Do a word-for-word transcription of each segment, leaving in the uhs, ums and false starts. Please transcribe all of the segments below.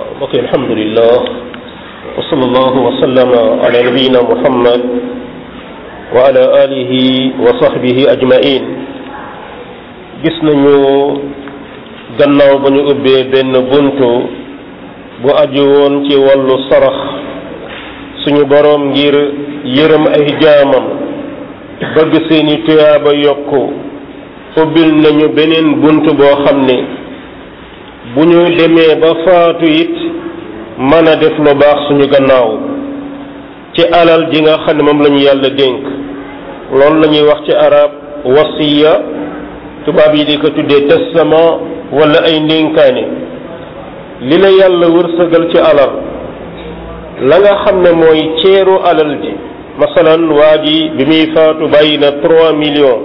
mbokk yi alhamdulillah wa sallallahu wa sallama ala nabiyina muhammad wa ala alihi wa sahbihi ajmain gis nañu gannaaw ba ñu ubbee benn buntu bu aju woon ci wàllu sarax suñu boroom ngir yërëm ay jaamam bëgg seeni tuyaaba yokku ubbil nañu beneen buntu boo xam ne bu ñu demee ba faatu it mën a def lu baax suñu gannaaw ci alal ji nga xam ne moom lañu yàlla dénk loolu la ñuy wax ci arab wasiya tubaab yi di ko tuddee testament wala ay ndénkaane li la yàlla wërsëgal ci alal la nga xam ne mooy ceeru alal ji masalan waa ji bi muy faatu bàyyi na trois millions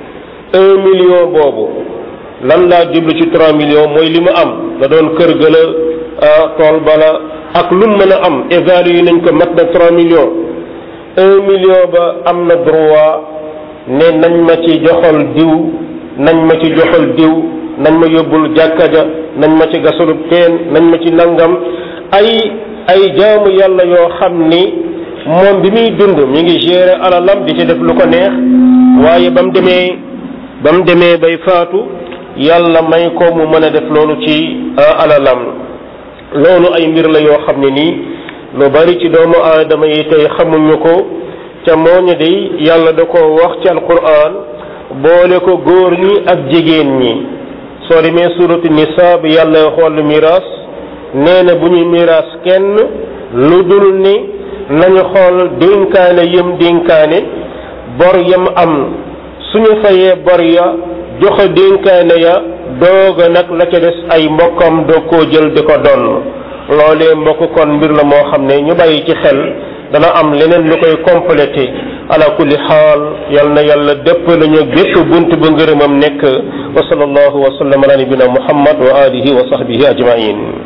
un million boobu lan laa jublu ci trois millions mooy li mu am da doon kër gëla tool bala ak lu mën a am évalué nañ ko mat na trois millions un million ba am na droit ne nañ ma ci joxal diw nañ ma ci joxal diw nañ ma yóbbul jàkka ja nañ ma ci gasalub teen nañ ma ci nangam ay ay jaamu yàlla yoo xam ni moom bi muy dund mi ngi gérer alalam di ci def lu ko neex waaye ba mu demee ba mu demee bay faatu yàlla may ko mu mën a def loolu ci alalam loolu ay mbir la yoo xam ne nii lu bari ci doomu aadama yi tey xamuñu ko ca moo ñu day yàlla da ko wax ci alquran boole ko góor ñi ak jigéen ñi soo demee suratu nisaa bi yàlla xool miraas nee na bu ñuy miraas kenn lu dul ni nañu xool dénkaane yëm dénkaane bor yam am suñu fayee bor ya joxe dénkaane ya dooga nag la ca des ay mbokkam doo koo jël di ko donn loolee mbokk kon mbir la moo xam ne ñu bàyyi ci xel dana am leneen lu koy complété ala kulli xaal yal na yàlla dépp lañu bépp bunt ba ngërëmam nekk wa sallallahu wa sallam ala nabina muhammad wa alihi wa sahbihi ajmain